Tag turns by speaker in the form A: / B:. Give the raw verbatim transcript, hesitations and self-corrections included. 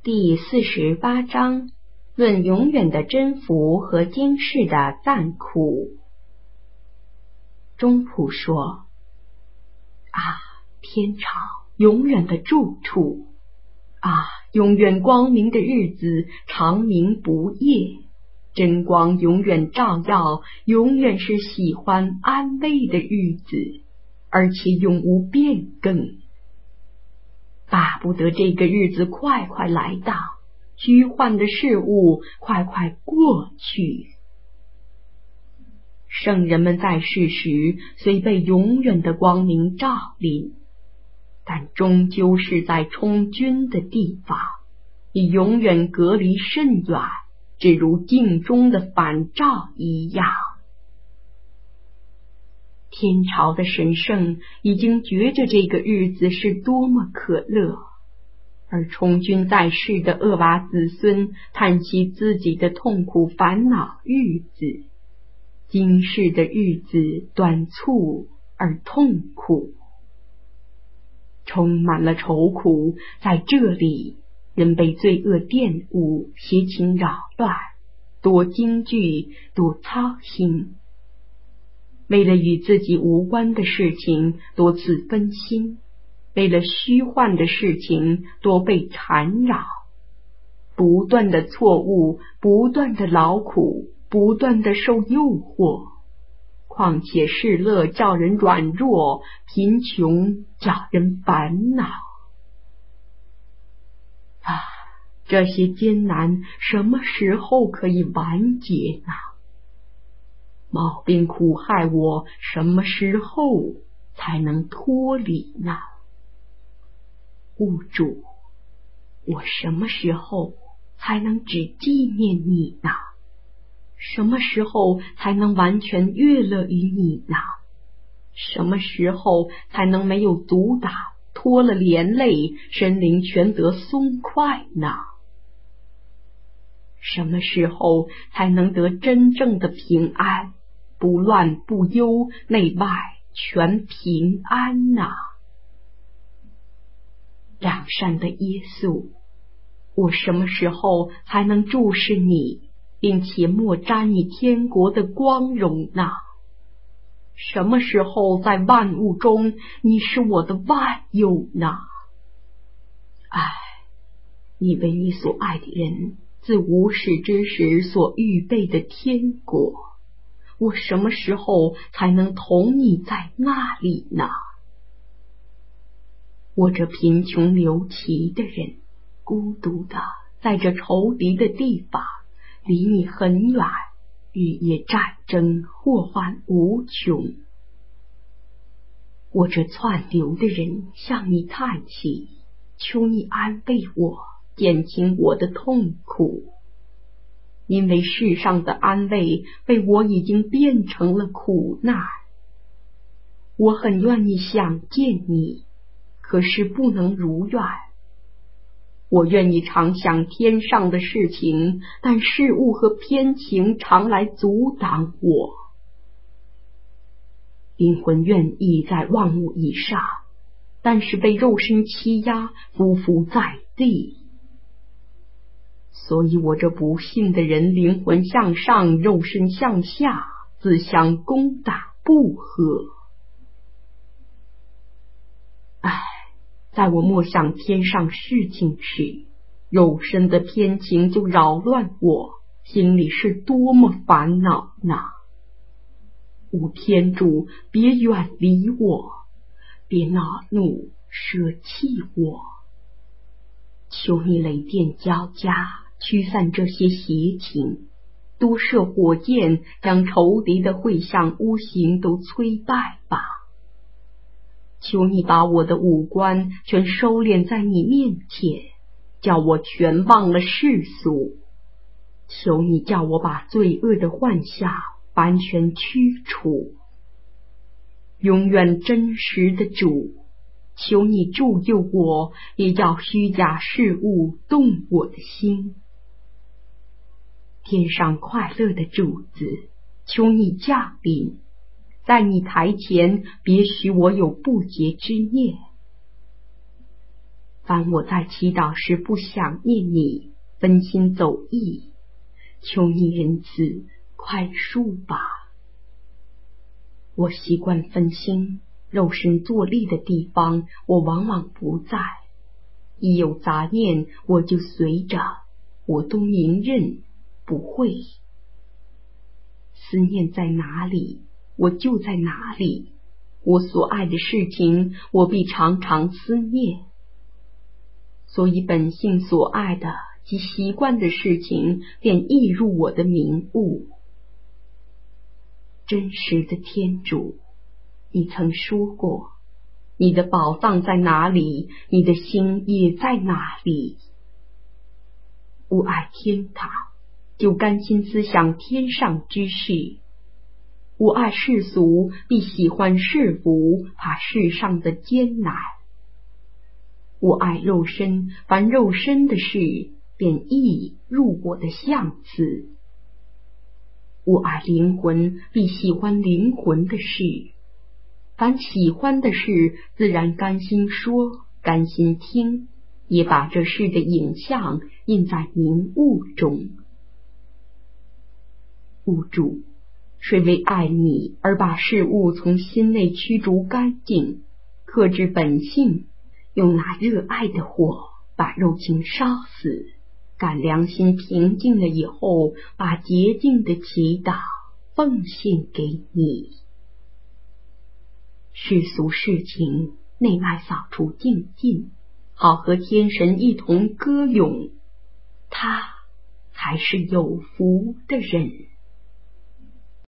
A: 第四十八章，论永远的征服和今世的暂苦。中仆说：啊，天朝永远的住处，啊，永远光明的日子，长明不夜，真光永远照耀，永远是喜欢安慰的日子，而且永无变更。巴不得这个日子快快来到，虚幻的事物快快过去。圣人们在世时虽被永远的光明照临，但终究是在充军的地方，已永远隔离甚远，只如镜中的反照一样。天朝的神圣已经觉着这个日子是多么可乐，而充军在世的厄娃子孙叹息自己的痛苦烦恼日子，今世的日子短促而痛苦，充满了愁苦。在这里，人被罪恶玷污，邪情扰乱，多惊惧，多操心，为了与自己无关的事情多次分心，为了虚幻的事情多被缠绕，不断的错误，不断的劳苦，不断的受诱惑。况且世乐叫人软弱，贫穷叫人烦恼。啊，这些艰难什么时候可以完结呢？毛病苦害我什么时候才能脱离呢？物主，我什么时候才能只纪念你呢？什么时候才能完全悦乐于你呢？什么时候才能没有阻挡，脱了连累，身灵全得松快呢？什么时候才能得真正的平安，不乱不忧，内外全平安呢？良善的耶稣，我什么时候才能注视你，并且莫沾你天国的光荣呢？什么时候在万物中你是我的万有呢？唉，你为你所爱的人自无始之时所预备的天国，我什么时候才能同你在那里呢？我这贫穷流奇的人，孤独的在这仇敌的地方，离你很远，日夜战争，祸患无穷。我这窜流的人向你叹息，求你安慰我，减轻我的痛苦，因为世上的安慰被我已经变成了苦难。我很愿意想见你，可是不能如愿。我愿意常想天上的事情，但事物和偏情常来阻挡我。灵魂愿意在万物以上，但是被肉身欺压，匍匐在地。所以我这不幸的人，灵魂向上，肉身向下，自相攻打不和。唉，在我默想天上事情时，肉身的偏情就扰乱我，心里是多么烦恼呢？吾天主，别远离我，别恼怒舍弃我，求你雷电交加，驱散这些邪情，多射火箭，将仇敌的会象无形都摧败吧。求你把我的五官全收敛在你面前，叫我全忘了世俗。求你叫我把罪恶的幻象完全驱除。永远真实的主，求你助佑我，也叫虚假事物动我的心。天上快乐的主子，求你降临，在你台前别许我有不洁之念。 凡我在祈祷时不想念你，分心走意，求你仁慈宽恕吧。我习惯分心，肉身坐立的地方我往往不在，一有杂念我就随着，我都明认不会。思念在哪里，我就在哪里，我所爱的事情我必常常思念，所以本性所爱的及习惯的事情便溢入我的明悟。真实的天主，你曾说过，你的宝藏在哪里，你的心也在哪里。吾爱天堂，就甘心思想天上之事；吾爱世俗，必喜欢世福，怕世上的艰难。我爱肉身，凡肉身的事，便易入我的相思。我爱灵魂，必喜欢灵魂的事，凡喜欢的事，自然甘心说，甘心听，也把这事的影像印在明悟中。悟主，谁为爱你而把事物从心内驱逐干净，克制本性，用那热爱的火把肉情烧死，感良心平静了以后，把洁净的祈祷奉献给你。世俗事情内外扫除净尽，好和天神一同歌咏，他才是有福的人。